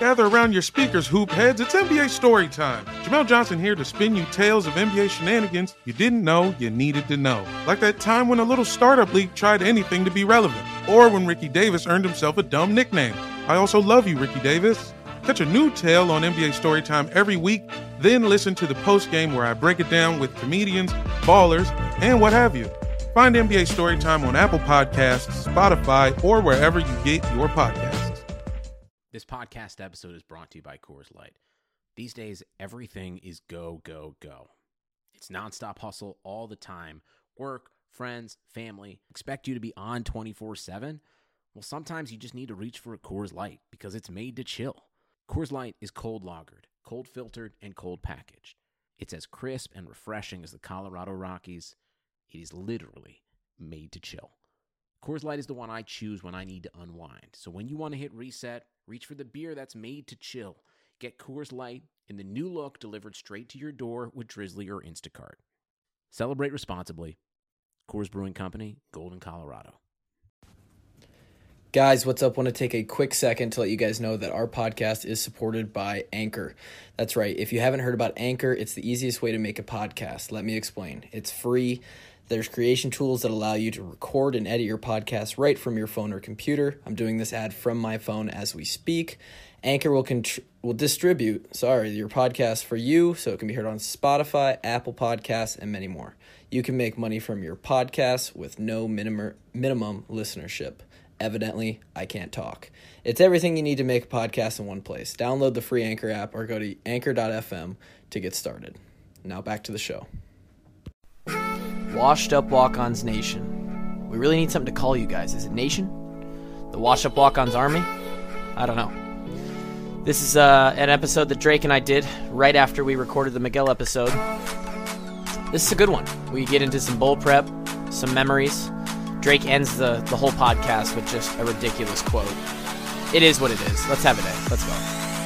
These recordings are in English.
Gather around your speakers, hoop heads. It's NBA story time. Jamel Johnson here to spin you tales of NBA shenanigans you didn't know you needed to know. Like that time when a little startup league tried anything to be relevant. Or when Ricky Davis earned himself a dumb nickname. I also love you, Ricky Davis. Catch a new tale on NBA Storytime every week, then listen to the postgame where I break it down with comedians, ballers, and what have you. Find NBA Storytime on Apple Podcasts, Spotify, or wherever you get your podcasts. This podcast episode is brought to you by Coors Light. These days, everything is go, go, go. It's nonstop hustle all the time. Work, friends, family, expect you to be on 24/7. Well, sometimes you just need to reach for a Coors Light because it's made to chill. Coors Light is cold lagered, cold filtered, and cold packaged. It's as crisp and refreshing as the Colorado Rockies. It is literally made to chill. Coors Light is the one I choose when I need to unwind. So when you want to hit reset, reach for the beer that's made to chill. Get Coors Light in the new look delivered straight to your door with Drizzly or Instacart. Celebrate responsibly. Coors Brewing Company, Golden, Colorado. Guys, what's up? Want to take a quick second to let you guys know that our podcast is supported by Anchor. That's right. If you haven't heard about Anchor, it's the easiest way to make a podcast. Let me explain. It's free. There's creation tools that allow you to record and edit your podcast right from your phone or computer. I'm doing this ad from my phone as we speak. Anchor will distribute your podcast for you so it can be heard on Spotify, Apple Podcasts, and many more. You can make money from your podcast with no minimum listenership. Evidently, I can't talk. It's everything you need to make a podcast in one place. Download the free Anchor app or go to anchor.fm to get started. Now back to the show. Washed Up Walk-Ons Nation. We really need something to call you guys. Is it Nation? The Washed Up Walk-Ons Army? I don't know. This is an episode that Drake and I did right after we recorded the Miguel episode. This is a good one. We get into some bowl prep, some memories. Drake ends the whole podcast with just a ridiculous quote. It is what it is. Let's have it in. Let's go.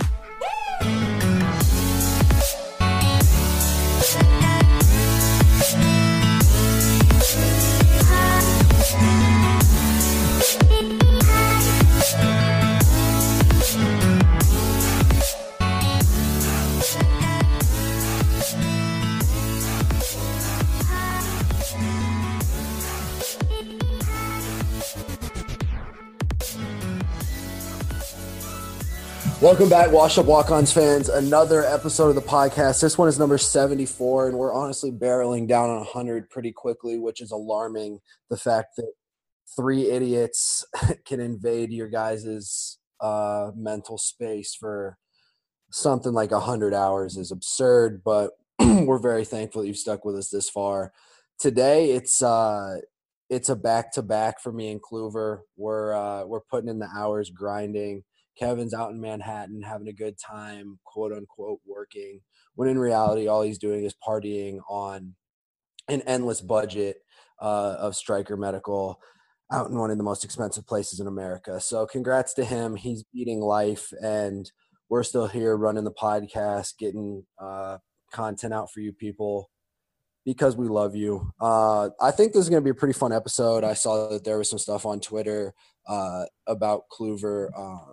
Welcome back, Wash Up Walk-Ons fans. Another episode of the podcast. This one is number 74, and we're honestly barreling down on 100 pretty quickly, which is alarming. The fact that three idiots can invade your guys' mental space for something like 100 hours is absurd, but we're very thankful that you've stuck with us this far. Today, it's a back-to-back for me and Kluver. We're putting in the hours, grinding. Kevin's out in Manhattan having a good time, quote unquote, working, when in reality, all he's doing is partying on an endless budget of Stryker Medical out in one of the most expensive places in America. So congrats to him. He's beating life, and we're still here running the podcast, getting content out for you people because we love you. I think this is going to be a pretty fun episode. I saw that there was some stuff on Twitter about Kluver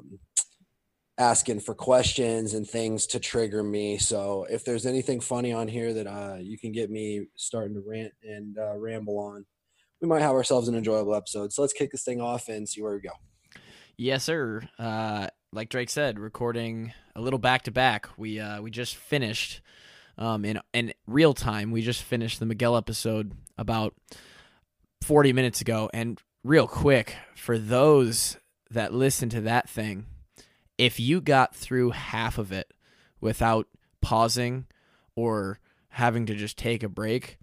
asking for questions and things to trigger me. So if there's anything funny on here that you can get me starting to rant and ramble on, we might have ourselves an enjoyable episode. So let's kick this thing off and see where we go. Yes, sir. Like Drake said, recording a little back-to-back. We just finished in real time. We just finished the Miguel episode about 40 minutes ago. And real quick, for those that listen to that thing, if you got through half of it without pausing or having to just take a break,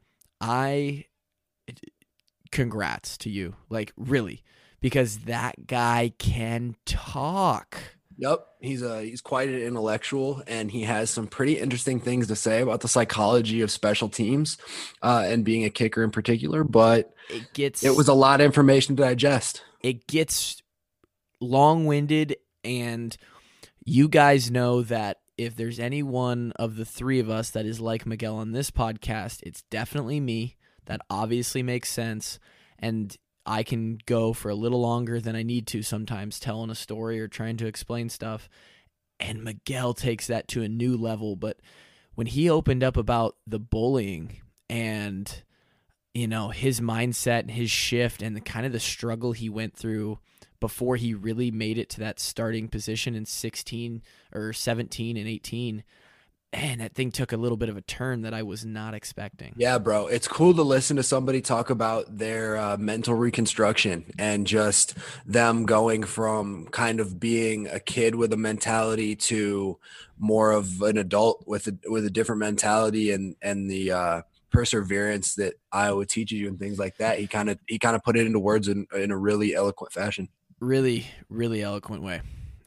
congrats to you. Like, really, because that guy can talk. Yep, he's quite an intellectual, and he has some pretty interesting things to say about the psychology of special teams and being a kicker in particular, but it was a lot of information to digest. It gets long-winded, and you guys know that if there's any one of the three of us that is like Miguel on this podcast, it's definitely me. That obviously makes sense, and I can go for a little longer than I need to sometimes telling a story or trying to explain stuff. And Miguel takes that to a new level. But when he opened up about the bullying and, his mindset and his shift and the kind of the struggle he went through before he really made it to that starting position in 16 or 17 and 18, man, that thing took a little bit of a turn that I was not expecting. Yeah, bro. It's cool to listen to somebody talk about their mental reconstruction and just them going from kind of being a kid with a mentality to more of an adult with a different mentality and the perseverance that Iowa teaches you and things like that. He kind of put it into words in a really eloquent fashion. Really, really eloquent way.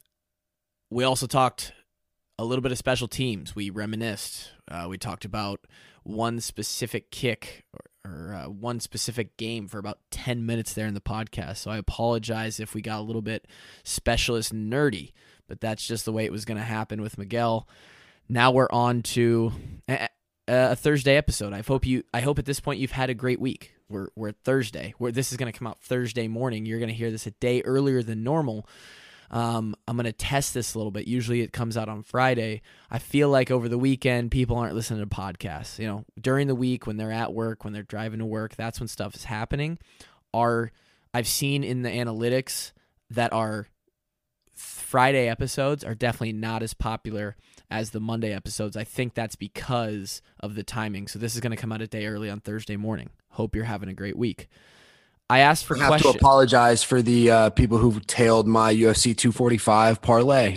We also talked a little bit of special teams. We reminisced. We talked about one specific kick or one specific game for about 10 minutes there in the podcast. So I apologize if we got a little bit specialist nerdy, but that's just the way it was going to happen with Miguel. Now we're on to a Thursday episode. I hope at this point you've had a great week. We're Thursday. This is going to come out Thursday morning. You're going to hear this a day earlier than normal. I'm going to test this a little bit. Usually it comes out on Friday. I feel like over the weekend, people aren't listening to podcasts. During the week when they're at work, when they're driving to work, that's when stuff is happening. I've seen in the analytics that our Friday episodes are definitely not as popular as the Monday episodes. I think that's because of the timing. So this is going to come out a day early on Thursday morning. Hope you're having a great week. I asked for questions. I have to apologize for the people who tailed my UFC 245 parlay.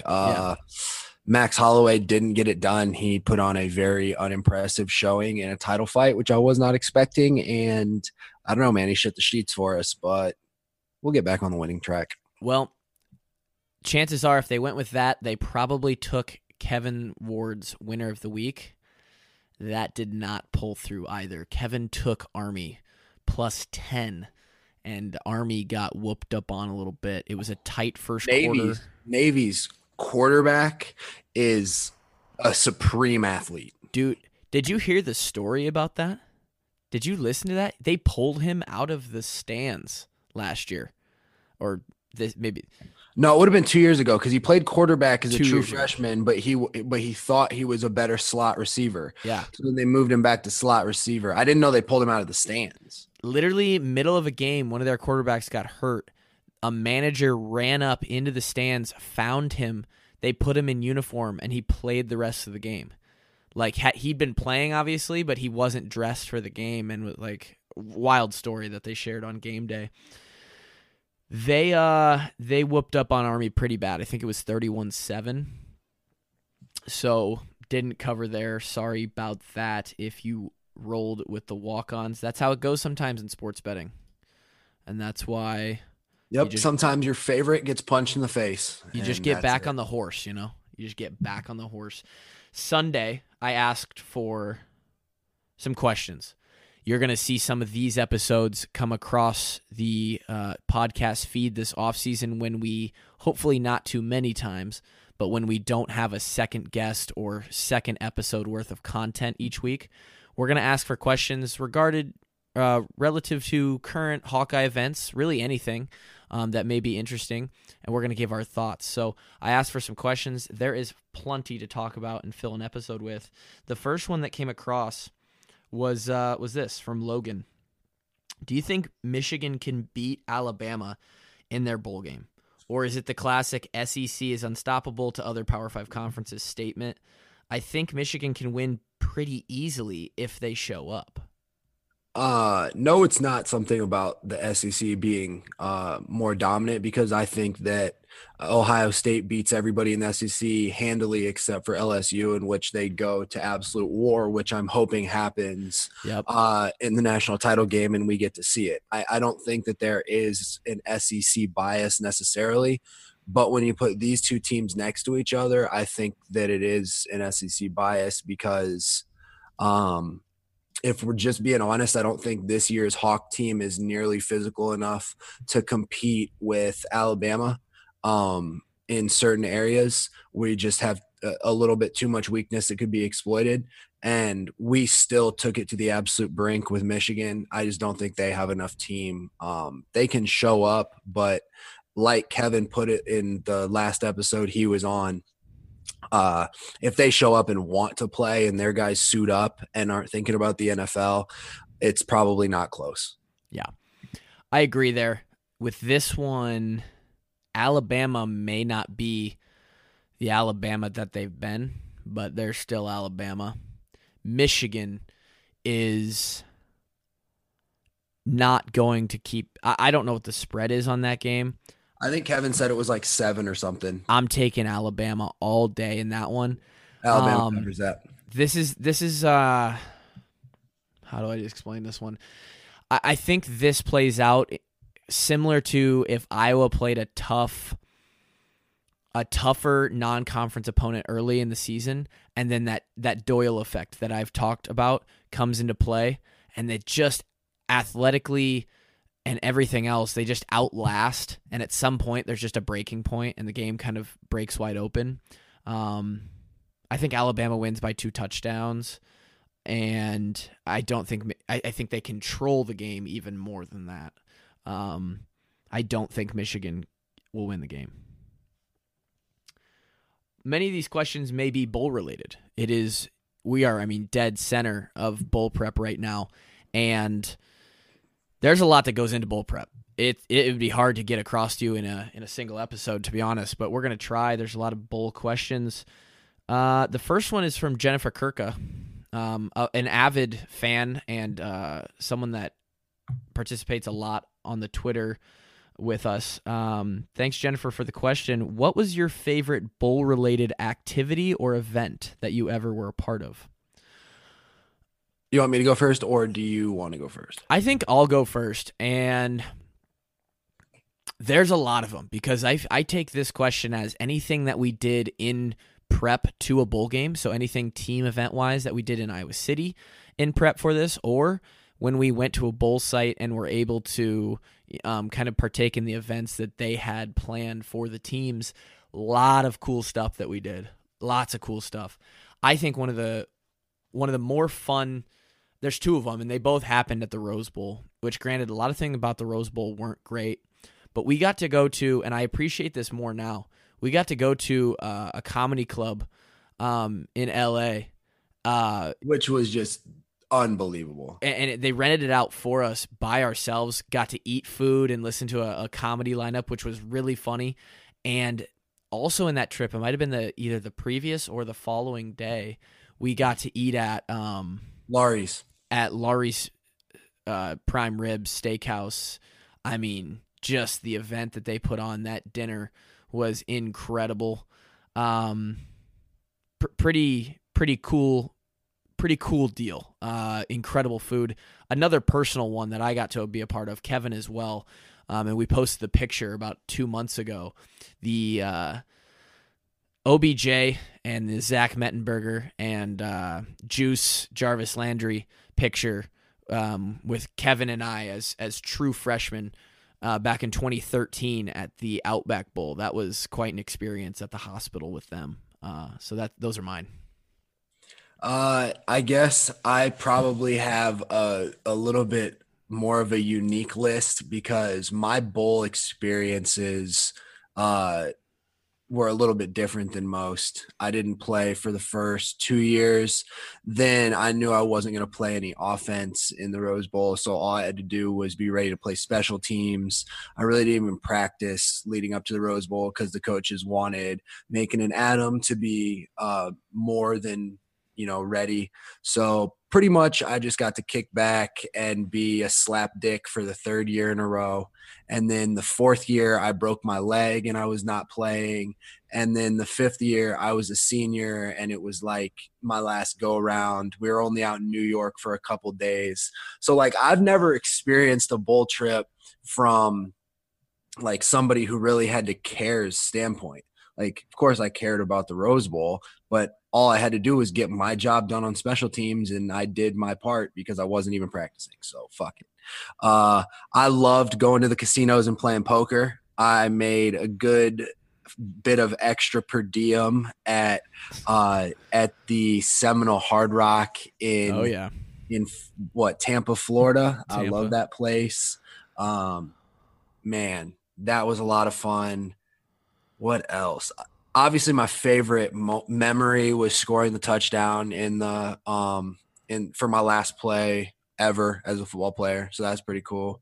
Max Holloway didn't get it done. He put on a very unimpressive showing in a title fight, which I was not expecting. And I don't know, man, he shit the sheets for us, but we'll get back on the winning track. Well, chances are if they went with that, they probably took Kevin Ward's winner of the week. That did not pull through either. Kevin took Army plus 10. And Army got whooped up on a little bit. It was a tight first quarter. Navy's quarterback is a supreme athlete. Dude, did you hear the story about that? Did you listen to that? They pulled him out of the stands last year. Or this maybe. No, it would have been 2 years ago because he played quarterback as a true freshman, but he thought he was a better slot receiver. Yeah. So then they moved him back to slot receiver. I didn't know they pulled him out of the stands. Literally middle of a game, one of their quarterbacks got hurt. A manager ran up into the stands, found him. They put him in uniform, and he played the rest of the game. Like, he'd been playing, obviously, but he wasn't dressed for the game. And wild story that they shared on game day. They whooped up on Army pretty bad. I think it was 31-7. So didn't cover there. Sorry about that if you rolled with the walk-ons. That's how it goes sometimes in sports betting. And that's why sometimes your favorite gets punched in the face. You just get back on the horse, You just get back on the horse. Sunday, I asked for some questions. You're going to see some of these episodes come across the podcast feed this offseason when we, hopefully not too many times, but when we don't have a second guest or second episode worth of content each week. We're going to ask for questions relative to current Hawkeye events, really anything that may be interesting, and we're going to give our thoughts. So I asked for some questions. There is plenty to talk about and fill an episode with. The first one that came across was this from Logan. Do you think Michigan can beat Alabama in their bowl game? Or is it the classic SEC is unstoppable to other Power 5 conferences statement? I think Michigan can win pretty easily if they show up. No, it's not something about the SEC being more dominant because I think that Ohio State beats everybody in the SEC handily except for LSU, in which they go to absolute war, which I'm hoping happens in the national title game and we get to see it. I don't think that there is an SEC bias necessarily, but when you put these two teams next to each other, I think that it is an SEC bias because if we're just being honest, I don't think this year's Hawk team is nearly physical enough to compete with Alabama in certain areas. We just have a little bit too much weakness that could be exploited, and we still took it to the absolute brink with Michigan. I just don't think they have enough team. They can show up, but like Kevin put it in the last episode he was on, If they show up and want to play and their guys suit up and aren't thinking about the NFL, it's probably not close. Yeah, I agree there. With this one, Alabama may not be the Alabama that they've been, but they're still Alabama. Michigan is not going to keep – I don't know what the spread is on that game. I think Kevin said it was like 7 or something. I'm taking Alabama all day in that one. Alabama covers that. This is how do I explain this one? I think this plays out similar to if Iowa played a tougher non-conference opponent early in the season, and then that Doyle effect that I've talked about comes into play, and they just athletically and everything else, they just outlast, and at some point there's just a breaking point, and the game kind of breaks wide open. I think Alabama wins by 2 touchdowns, and I think they control the game even more than that. I don't think Michigan will win the game. Many of these questions may be bowl related. We are dead center of bowl prep right now, and there's a lot that goes into bowl prep. It would be hard to get across to you in a single episode, to be honest, but we're going to try. There's a lot of bowl questions. The first one is from Jennifer Kirka, an avid fan and someone that participates a lot on the Twitter with us. Thanks, Jennifer, for the question. What was your favorite bowl-related activity or event that you ever were a part of? You want me to go first, or do you want to go first? I think I'll go first, and there's a lot of them, because I take this question as anything that we did in prep to a bowl game, so anything team event-wise that we did in Iowa City in prep for this, or when we went to a bowl site and were able to kind of partake in the events that they had planned for the teams. A lot of cool stuff that we did. Lots of cool stuff. I think one of the more fun, there's 2 of them, and they both happened at the Rose Bowl, which granted, a lot of things about the Rose Bowl weren't great, but we got to go to, and I appreciate this more now, we got to go to a comedy club in L.A. Which was just unbelievable. And they rented it out for us by ourselves, got to eat food and listen to a comedy lineup, which was really funny. And also in that trip, it might have been either the previous or the following day, we got to eat at Laurie's. At Laurie's Prime Rib Steakhouse. I mean, just the event that they put on, that dinner was incredible. Pretty cool deal. Incredible food. Another personal one that I got to be a part of, Kevin as well. And we posted the picture about 2 months ago. The OBJ and the Zach Mettenberger and Juice Jarvis Landry picture with Kevin and I as true freshmen back in 2013 at the Outback Bowl. That was quite an experience at the hospital with them. So those are mine. I guess I probably have a little bit more of a unique list, because my bowl experiences were a little bit different than most. I didn't play for the first 2 years. Then I knew I wasn't going to play any offense in the Rose Bowl, so all I had to do was be ready to play special teams. I really didn't even practice leading up to the Rose Bowl because the coaches wanted Macon and Adam to be more than ready. So pretty much I just got to kick back and be a slap dick for the 3rd year in a row. And then the 4th year I broke my leg and I was not playing. And then the 5th year I was a senior and it was like my last go around. We were only out in New York for a couple days. So like I've never experienced a bowl trip from like somebody who really had to care's standpoint. Like, of course I cared about the Rose Bowl, but all I had to do was get my job done on special teams, and I did my part because I wasn't even practicing. So fuck it. I loved going to the casinos and playing poker. I made a good bit of extra per diem at the Seminole Hard Rock in Tampa, Florida. Tampa. I love that place. Man, that was a lot of fun. What else? obviously my favorite memory was scoring the touchdown for my last play ever as a football player. So that's pretty cool.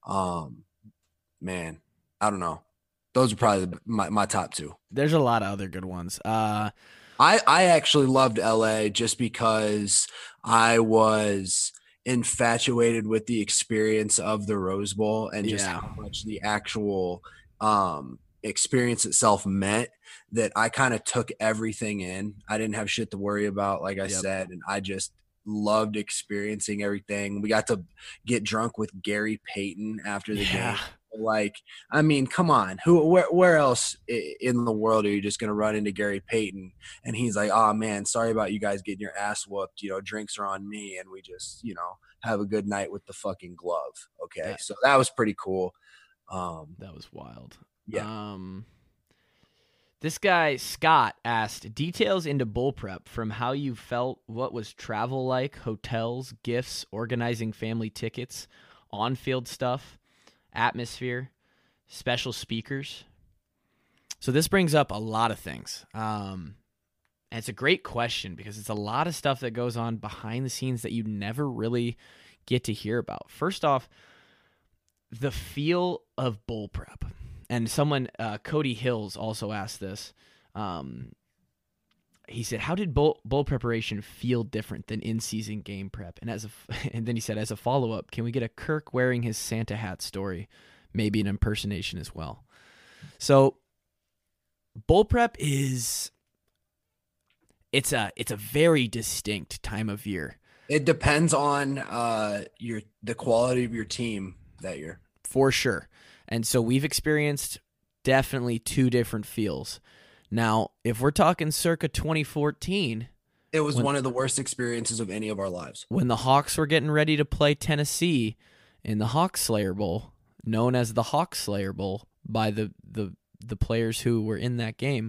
Man, I don't know. Those are probably my top two. There's a lot of other good ones. I actually loved LA just because I was infatuated with the experience of the Rose Bowl and just how much the actual experience itself meant, that I kind of took everything in. I didn't have shit to worry about, like I said, and I just loved experiencing everything. We got to get drunk with Gary Payton after the game. Like, I mean, come on, where else in the world are you just gonna run into Gary Payton and he's like, oh man, sorry about you guys getting your ass whooped, drinks are on me, and we just have a good night with the fucking glove. Okay, so that was pretty cool. That was wild. Yeah. This guy Scott asked, details into bowl prep, from how you felt, what was travel like, hotels, gifts, organizing family tickets, on-field stuff, atmosphere, special speakers. So this brings up a lot of things. And it's a great question because it's a lot of stuff that goes on behind the scenes that you never really get to hear about. First off, the feel of bowl prep. And someone, Cody Hills, also asked this. He said, how did bowl preparation feel different than in-season game prep? And and then he said, as a follow-up, can we get a Kirk wearing his Santa hat story? Maybe an impersonation as well. So bowl prep it's a very distinct time of year. It depends on the quality of your team that year. For sure. And so we've experienced definitely two different feels. Now, if we're talking circa 2014, it was one of the worst experiences of any of our lives. When the Hawks were getting ready to play Tennessee in the Hawk Slayer Bowl, known as the Hawk Slayer Bowl by the players who were in that game,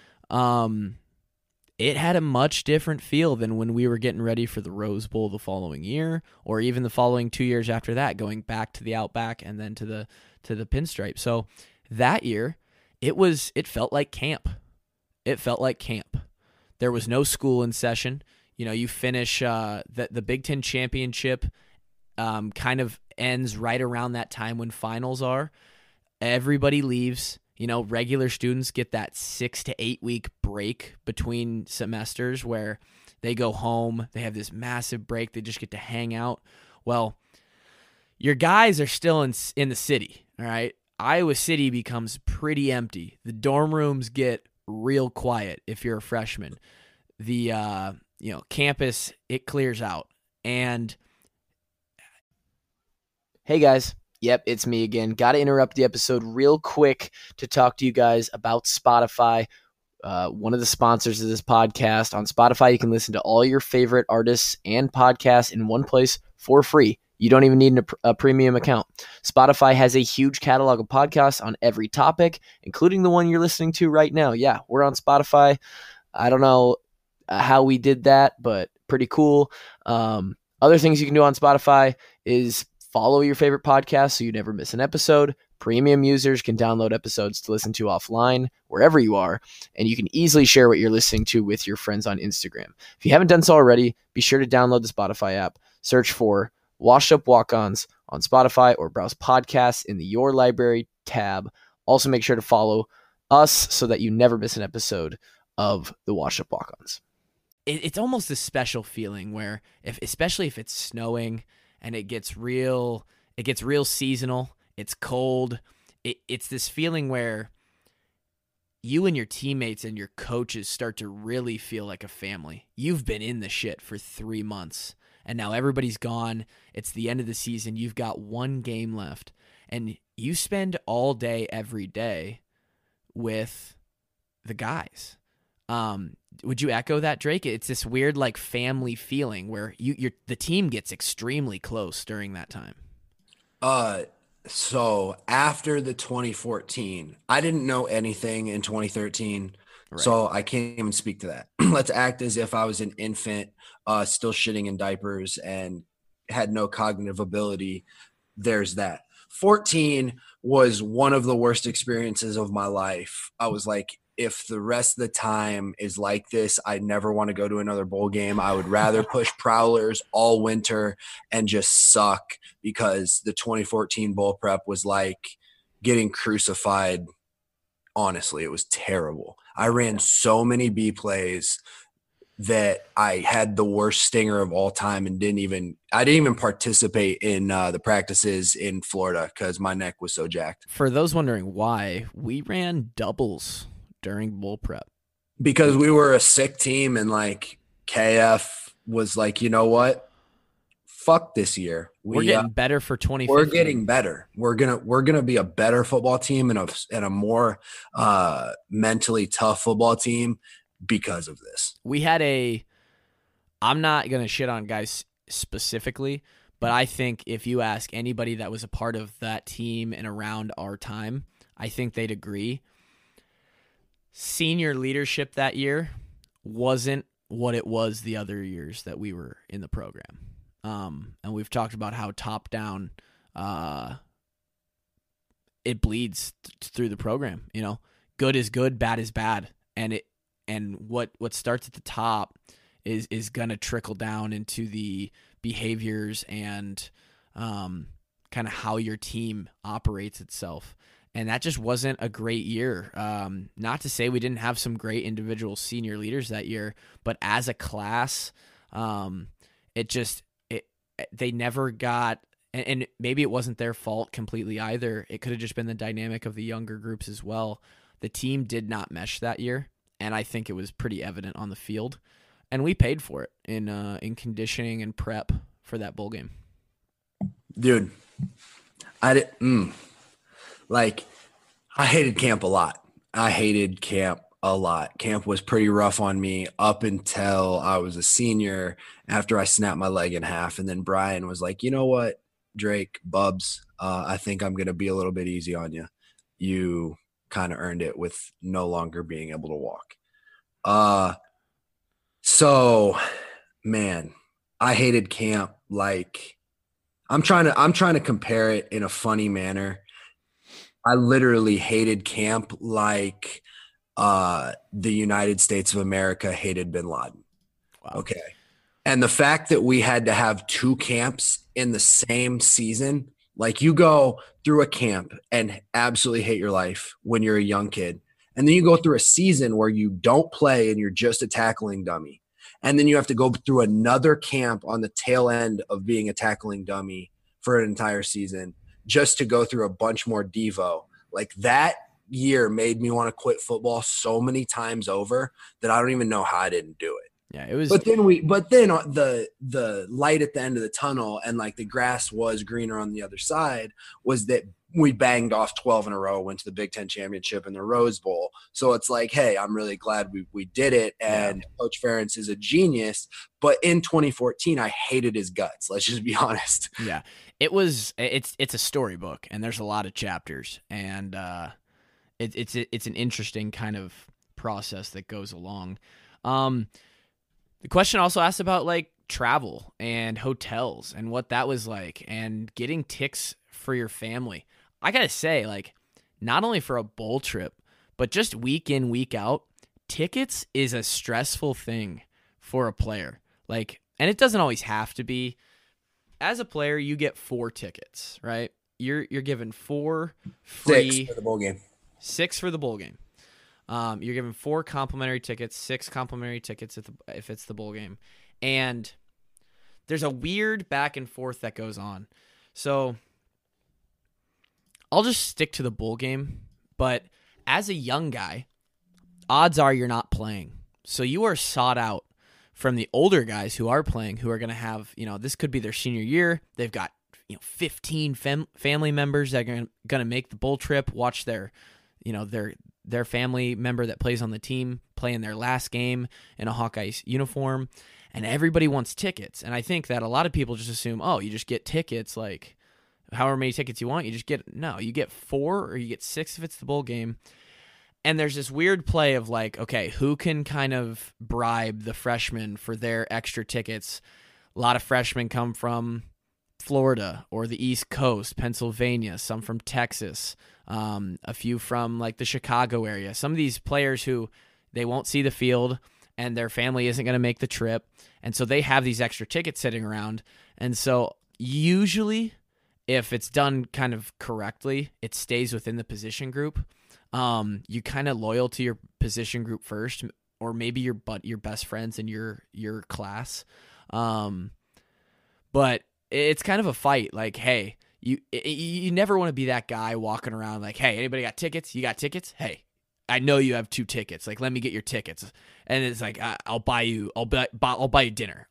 it had a much different feel than when we were getting ready for the Rose Bowl the following year, or even the following 2 years after that, going back to the Outback and then to the Pinstripe. So that year, it felt like camp. It felt like camp. There was no school in session. You finish the Big Ten championship kind of ends right around that time when finals are. Everybody leaves. Regular students get that 6 to 8 week break between semesters where they go home. They have this massive break. They just get to hang out. Well, your guys are still in the city, all right? Iowa City becomes pretty empty. The dorm rooms get real quiet if you're a freshman. The campus, it clears out. And hey guys, yep, it's me again. Got to interrupt the episode real quick to talk to you guys about Spotify, one of the sponsors of this podcast. On Spotify, you can listen to all your favorite artists and podcasts in one place for free. You don't even need a premium account. Spotify has a huge catalog of podcasts on every topic, including the one you're listening to right now. Yeah, we're on Spotify. I don't know how we did that, but pretty cool. Other things you can do on Spotify is follow your favorite podcast so you never miss an episode. Premium users can download episodes to listen to offline wherever you are, and you can easily share what you're listening to with your friends on Instagram. If you haven't done so already, be sure to download the Spotify app. Search for Washed Up Walk-Ons on Spotify or browse podcasts in the Your Library tab. Also make sure to follow us so that you never miss an episode of the Washed Up Walk-Ons. It's almost a special feeling where, especially if it's snowing and it gets real seasonal, it's cold. It's this feeling where you and your teammates and your coaches start to really feel like a family. You've been in the shit for 3 months. And now everybody's gone. It's the end of the season. You've got one game left. And you spend all day, every day with the guys. Would you echo that, Drake? It's this weird like family feeling where the team gets extremely close during that time. So after the 2014, I didn't know anything in 2013. Right. So I can't even speak to that. Let's act as if I was an infant, still shitting in diapers and had no cognitive ability. There's that. 14 was one of the worst experiences of my life. I was like if the rest of the time is like this, I never want to go to another bowl game. I would rather push Prowlers all winter and just suck, because the 2014 bowl prep was like getting crucified. Honestly, it was terrible. I ran so many B plays that I had the worst stinger of all time, and I didn't even participate in the practices in Florida because my neck was so jacked. For those wondering why, we ran doubles during bowl prep. Because we were a sick team, and like KF was like, you know what? Fuck this year. We're getting better for 2015. We're getting better. We're gonna be a better football team and a more mentally tough football team because of this. We had I'm not going to shit on guys specifically, but I think if you ask anybody that was a part of that team and around our time, I think they'd agree. Senior leadership that year wasn't what it was the other years that we were in the program. And we've talked about how top down it bleeds through the program. You know, good is good, bad is bad. And what starts at the top is going to trickle down into the behaviors and kind of how your team operates itself. And that just wasn't a great year. Not to say we didn't have some great individual senior leaders that year, but as a class, they never got, and maybe it wasn't their fault completely either. It could have just been the dynamic of the younger groups as well. The team did not mesh that year. And I think it was pretty evident on the field, and we paid for it in conditioning and prep for that bowl game. Dude, I hated camp a lot. Camp was pretty rough on me up until I was a senior, after I snapped my leg in half. And then Brian was like, you know what, Drake, Bubs, I think I'm going to be a little bit easy on you. You kind of earned it with no longer being able to walk. So man, I hated camp. Like, I'm trying to compare it in a funny manner. I literally hated camp like the United States of America hated bin Laden. Wow. Okay. And the fact that we had to have two camps in the same season, like you go through a camp and absolutely hate your life when you're a young kid. And then you go through a season where you don't play and you're just a tackling dummy. And then you have to go through another camp on the tail end of being a tackling dummy for an entire season just to go through a bunch more Devo. Like, that year made me want to quit football so many times over that I don't even know how I didn't do it. Yeah, it was. But then the light at the end of the tunnel, and like the grass was greener on the other side, was that we banged off 12 in a row, went to the Big Ten championship and the Rose Bowl. So it's like, hey, I'm really glad we did it. And yeah. Coach Ferentz is a genius. But in 2014, I hated his guts. Let's just be honest. Yeah, it's a storybook, and there's a lot of chapters, and it's an interesting kind of process that goes along. The question also asked about like travel and hotels and what that was like, and getting ticks for your family. I gotta say, like, not only for a bowl trip, but just week in, week out, tickets is a stressful thing for a player. Like, and it doesn't always have to be. As a player, you get 4 tickets, right? You're given 4 free. 6 for the bowl game. 6 for the bowl game. You're given 4 complimentary tickets, 6 complimentary tickets if it's the bowl game. And there's a weird back and forth that goes on. So I'll just stick to the bowl game. But as a young guy, odds are you're not playing. So you are sought out from the older guys who are playing, who are going to have, this could be their senior year. They've got, 15 family members that are going to make the bowl trip, watch their family member that plays on the team play in their last game in a Hawkeyes uniform, and everybody wants tickets. And I think that a lot of people just assume, oh, you just get tickets, like however many tickets you want, you get 4 or you get 6 if it's the bowl game. And there's this weird play of like, okay, who can kind of bribe the freshmen for their extra tickets? A lot of freshmen come from Florida or the East Coast, Pennsylvania, some from Texas, a few from like the Chicago area. Some of these players who they won't see the field and their family isn't going to make the trip. And so they have these extra tickets sitting around. And so usually if it's done kind of correctly, it stays within the position group. You kind of loyal to your position group first, or maybe your best friends in your class. But it's kind of a fight. Like, hey, you never want to be that guy walking around like, hey, anybody got tickets? You got tickets? Hey, I know you have 2 tickets. Like, let me get your tickets. And it's like, I'll buy you dinner.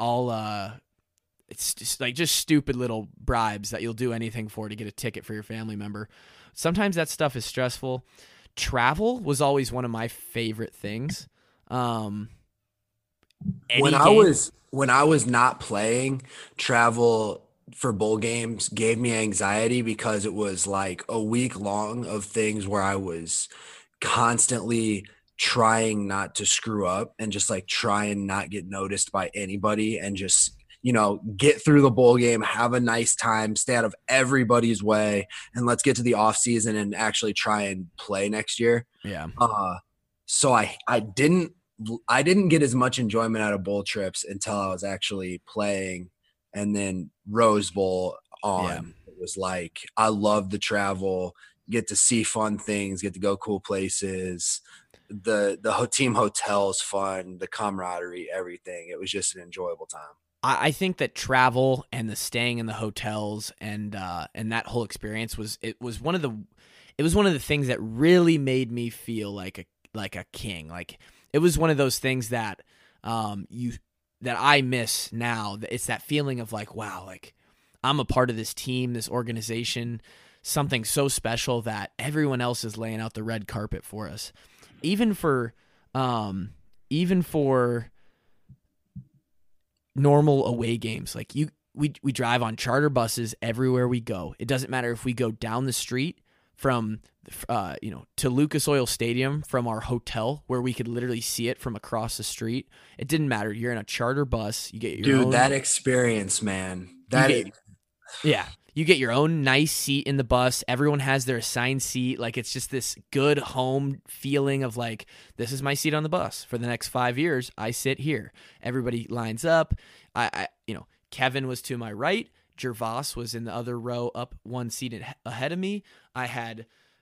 It's just like just stupid little bribes that you'll do anything for to get a ticket for your family member. Sometimes that stuff is stressful. Travel was always one of my favorite things. When I was not playing, travel for bowl games gave me anxiety because it was like a week long of things where I was constantly trying not to screw up and just like try and not get noticed by anybody and just, get through the bowl game, have a nice time, stay out of everybody's way, and let's get to the off season and actually try and play next year. Yeah. So I didn't get as much enjoyment out of bowl trips until I was actually playing, and then Rose Bowl on. Yeah. It was like, I love the travel, get to see fun things, get to go cool places. The team hotel's fun, the camaraderie, everything. It was just an enjoyable time. I think that travel and the staying in the hotels and that whole experience was one of the things that really made me feel like a king. Like, it was one of those things that that I miss now. It's that feeling of like, wow, like I'm a part of this team, this organization, something so special that everyone else is laying out the red carpet for us. Even for normal away games, like we drive on charter buses everywhere we go. It doesn't matter if we go down the street from to Lucas Oil Stadium from our hotel where we could literally see it from across the street. It didn't matter. You're in a charter bus. You get your own, that experience, man. You get your own nice seat in the bus. Everyone has their assigned seat. Like, it's just this good home feeling of like, this is my seat on the bus for the next 5 years. I sit here. Everybody lines up. Kevin was to my right. Gervas was in the other row up one seat ahead of me. I had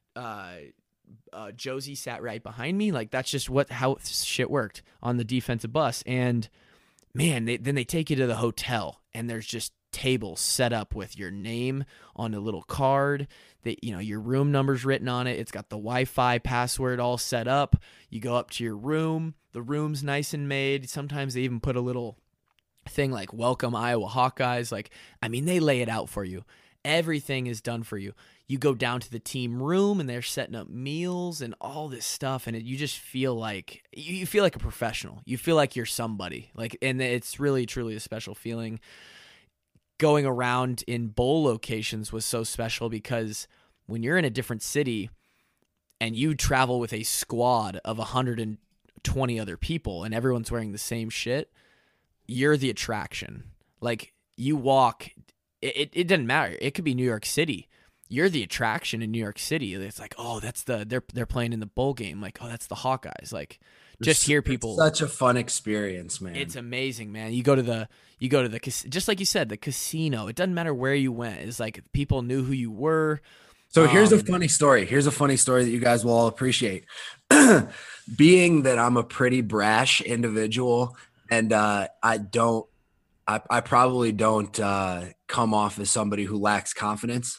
Josie sat right behind me. Like, that's just how shit worked on the defensive bus. And man, then they take you to the hotel and there's just tables set up with your name on a little card that, your room number's written on it. It's got the Wi-Fi password all set up. You go up to your room. The room's nice and made. Sometimes they even put a little thing like welcome Iowa Hawkeyes. Like, they lay it out for you. Everything is done for you. You go down to the team room and they're setting up meals and all this stuff. And you just feel like you feel like a professional. You feel like you're somebody, and it's really, truly a special feeling. Going around in bowl locations was so special because when you're in a different city and you travel with a squad of 120 other people and everyone's wearing the same shit, you're the attraction. Like, you walk, it doesn't matter. It could be New York City. You're the attraction in New York City. It's like, oh, that's they're playing in the bowl game. Like, oh, that's the Hawkeyes. Like, just hear people. It's such a fun experience, man. It's amazing, man. You go to the just like you said, the casino. It doesn't matter where you went. It's like people knew who you were. So here's a funny story. Here's a funny story that you guys will all appreciate. Being that I'm a pretty brash individual, and I probably don't come off as somebody who lacks confidence.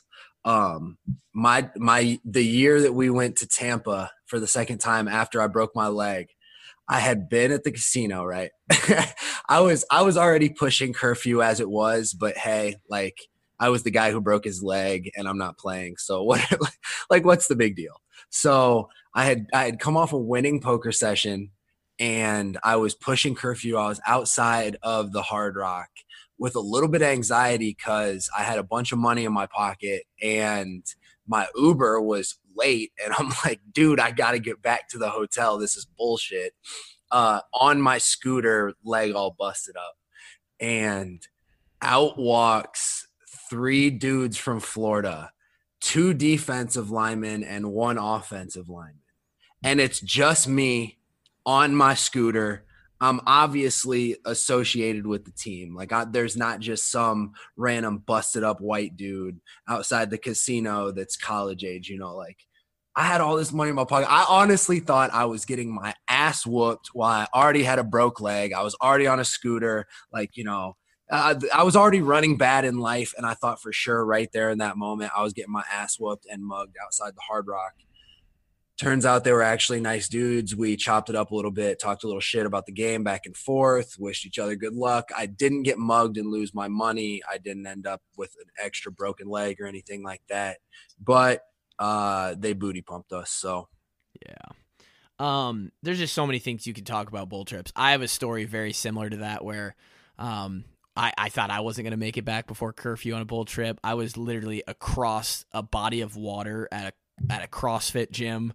The year that we went to Tampa for the second time after I broke my leg, I had been at the casino, right? I was already pushing curfew as it was, but hey, like, I was the guy who broke his leg and I'm not playing. So what's the big deal? So I had come off a winning poker session and I was pushing curfew. I was outside of the Hard Rock with a little bit of anxiety because I had a bunch of money in my pocket and my Uber was late. And I'm like, dude, I got to get back to the hotel. This is bullshit. On my scooter, leg all busted up. And out walks 3 dudes from Florida, 2 defensive linemen and 1 offensive lineman. And it's just me on my scooter. I'm obviously associated with the team. Like there's not just some random busted up white dude outside the casino that's college age, like I had all this money in my pocket. I honestly thought I was getting my ass whooped while I already had a broke leg. I was already on a scooter. I was already running bad in life. And I thought for sure right there in that moment, I was getting my ass whooped and mugged outside the Hard Rock. Turns out they were actually nice dudes. We chopped it up a little bit, talked a little shit about the game back and forth, wished each other good luck. I didn't get mugged and lose my money. I didn't end up with an extra broken leg or anything like that. But they booty pumped us. So, yeah. There's just so many things you can talk about bull trips. I have a story very similar to that where I thought I wasn't going to make it back before curfew on a bull trip. I was literally across a body of water at a CrossFit gym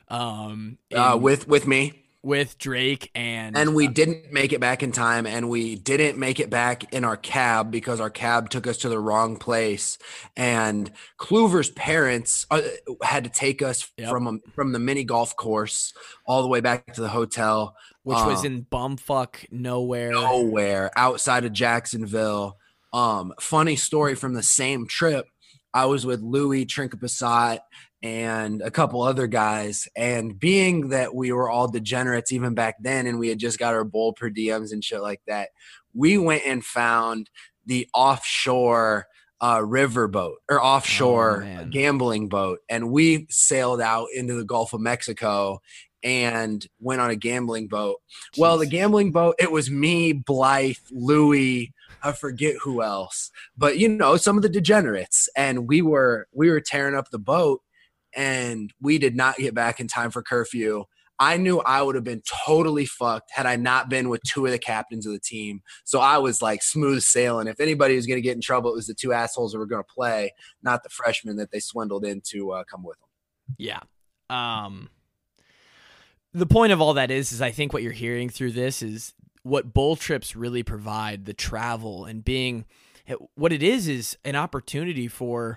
with me. With Drake and we didn't make it back in time, and we didn't make it back in our cab because our cab took us to the wrong place. And Kluver's parents had to take us from the mini golf course all the way back to the hotel, which was in bumfuck nowhere outside of Jacksonville. Funny story from the same trip. I was with Louis Trinket-Passat and a couple other guys. And being that we were all degenerates even back then, and we had just got our bowl per diems and shit like that, we went and found the offshore riverboat or offshore gambling boat. And we sailed out into the Gulf of Mexico and went on a gambling boat. Jeez. Well, the gambling boat, it was me, Blythe, Louis, I forget who else, but some of the degenerates. And we were tearing up the boat, and we did not get back in time for curfew. I knew I would have been totally fucked had I not been with 2 of the captains of the team. So I was like smooth sailing. If anybody was going to get in trouble, it was the 2 assholes that were going to play, not the freshmen that they swindled into come with them. Yeah. The point of all that is I think what you're hearing through this is what bull trips really provide, the travel and being what it is an opportunity for,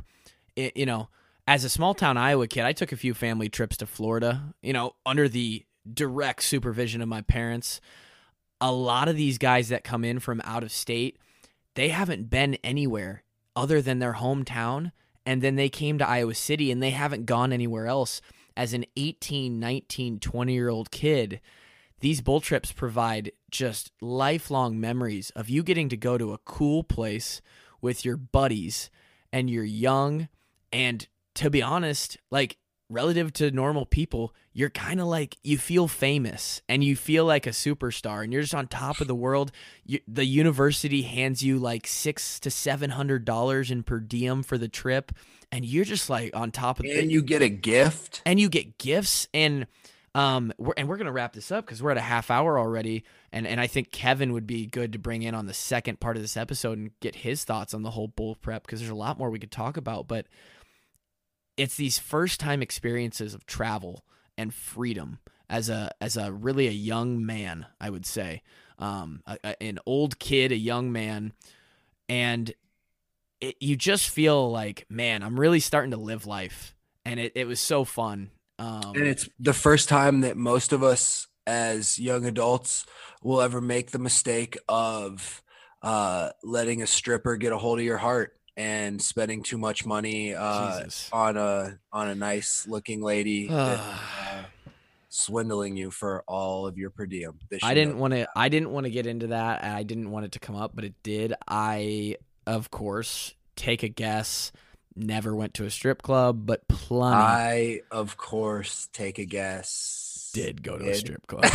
as a small town Iowa kid, I took a few family trips to Florida, under the direct supervision of my parents. A lot of these guys that come in from out of state, they haven't been anywhere other than their hometown. And then they came to Iowa City and they haven't gone anywhere else. As an 18, 19, 20-year-old kid, these bull trips provide just lifelong memories of you getting to go to a cool place with your buddies and you're young. And to be honest, like relative to normal people, you're kind of like, you feel famous and you feel like a superstar and you're just on top of the world. The university hands you like $600 to $700 in per diem for the trip. And you're just like on top of it. And you get a gift. And you get gifts. And we're going to wrap this up because we're at a half hour already. And I think Kevin would be good to bring in on the second part of this episode and get his thoughts on the whole bull prep, because there's a lot more we could talk about. But it's these first time experiences of travel and freedom as a really a young man, I would say, an old kid, a young man. And you just feel like, man, I'm really starting to live life. And it was so fun. And it's the first time that most of us as young adults will ever make the mistake of letting a stripper get a hold of your heart and spending too much money on a nice looking lady that, swindling you for all of your per diem. I didn't want to get into that. I didn't want it to come up, but it did. I, of course, take a guess. Never went to a strip club, but plenty. I, of course, take a guess. Did go to a strip club.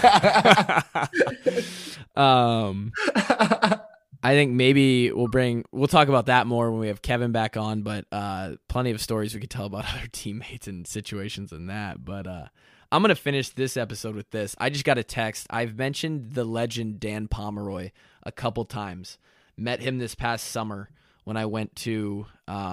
I think maybe we'll talk about that more when we have Kevin back on, but plenty of stories we could tell about other teammates and situations in that. But I'm going to finish this episode with this. I just got a text. I've mentioned the legend Dan Pomeroy a couple times. Met him this past summer when I went to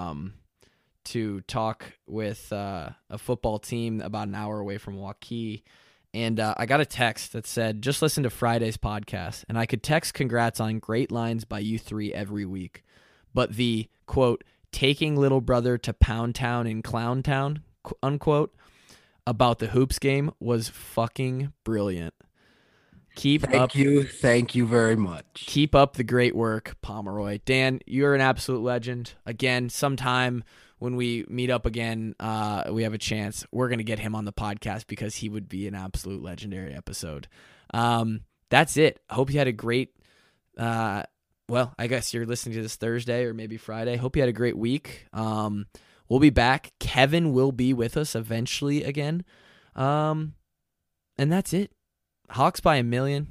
talk with a football team about an hour away from Waukee. And I got a text that said, just listen to Friday's podcast. And I could text congrats on great lines by you 3 every week. but the, quote, taking little brother to Pound Town in Clown Town, unquote, about the hoops game was fucking brilliant. Thank you very much. Keep up the great work, Pomeroy. Dan, you're an absolute legend. Again, sometime when we meet up again, we have a chance, we're going to get him on the podcast because he would be an absolute legendary episode. That's it. Hope you had a great, I guess you're listening to this Thursday or maybe Friday. Hope you had a great week. We'll be back. Kevin will be with us eventually again. And that's it. Hawks by 1,000,000.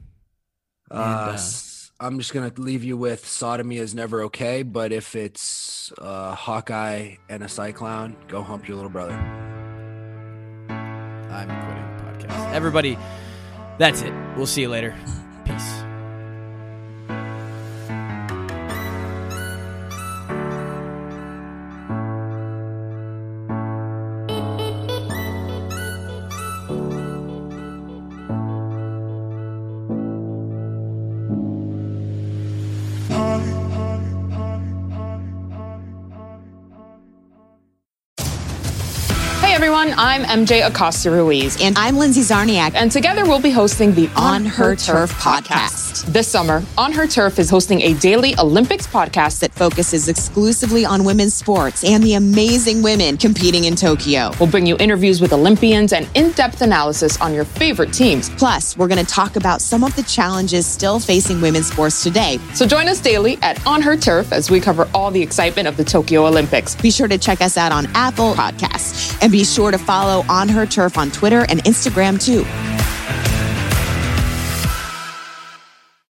I'm just going to leave you with sodomy is never okay, but if it's Hawkeye and a Cyclone, go hump your little brother. I'm quitting the podcast. Everybody, that's it. We'll see you later. Peace. Everyone, I'm MJ Acosta-Ruiz. And I'm Lindsay Zarniak. And together we'll be hosting the On Her Turf podcast. This summer, On Her Turf is hosting a daily Olympics podcast that focuses exclusively on women's sports and the amazing women competing in Tokyo. We'll bring you interviews with Olympians and in-depth analysis on your favorite teams. Plus, we're going to talk about some of the challenges still facing women's sports today. So join us daily at On Her Turf as we cover all the excitement of the Tokyo Olympics. Be sure to check us out on Apple Podcasts and be sure to follow On Her Turf on Twitter and Instagram too.